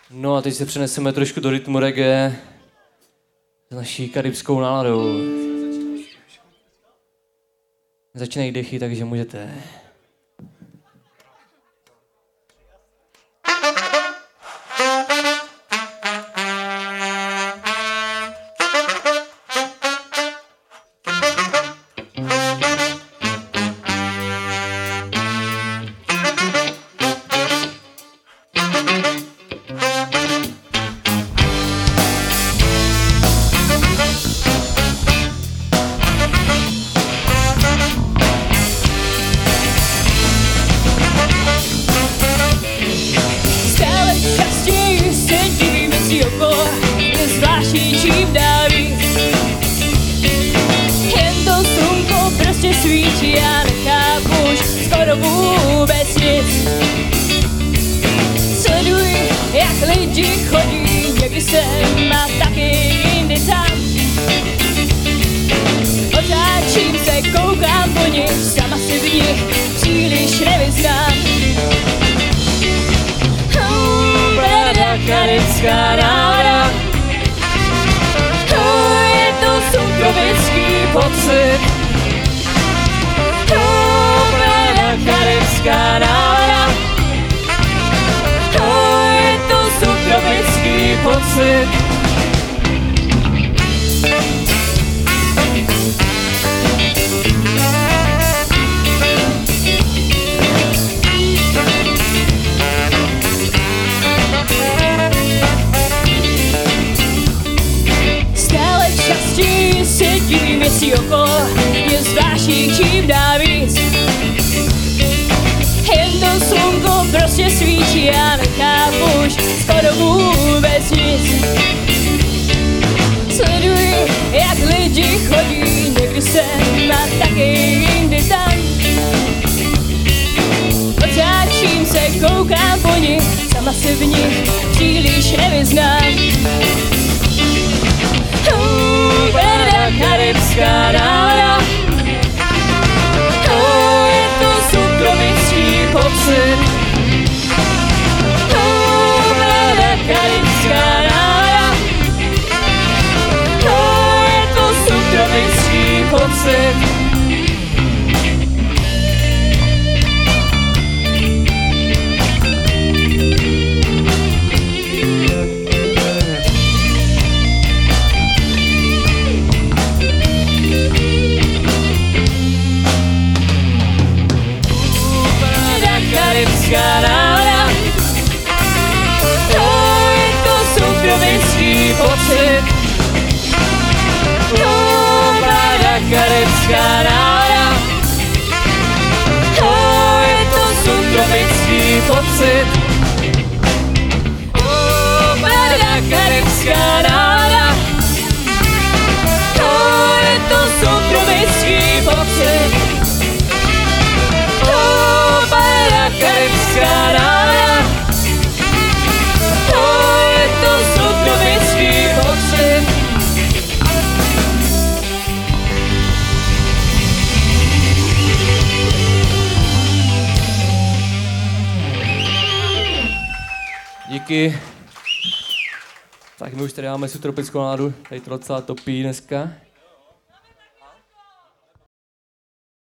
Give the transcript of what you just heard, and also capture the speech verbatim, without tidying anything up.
No a teď se přeneseme trošku do rytmu reggae s naší karibskou náladou. Začínají dechy, takže můžete. Čím dál víc. Jen to slunko prostě svítí, já nechápu už skoro vůbec nic. Sleduj, jak lidi chodí, někdy sem a taky jindy tam. Otáčím se, koukám po nich, sama si v nich příliš nevyznám. Oh, brada, karibská nálada. Sutrovický pocit. Dobrá karibská nálada. To je to sutrovický pocit. Sedím, jestli okolo je zvláštní čím dál víc. Jen to slunko prostě svítí, já nechápu už skoro vůbec nic. Sleduj, jak lidi chodí, někdy sem a taky jindy tam. Otáčím se, koukám po nich, sama se v nich příliš nevyznám. Karibská nálada. To je to sutrovický pocit. Dobrá karibská nálada. To je to sutrovický pocit. Karibská nálada. To je to sutrovický pocit. Dobrá karibská nálada. To je to sutrovický pocit. Dobrá karibská nálada. To je to sutrovický pocit. Karibská nálada. To je to sutrovický pocit. Díky. Tak my už tady máme subtropickou náladu, tady to docela topí dneska.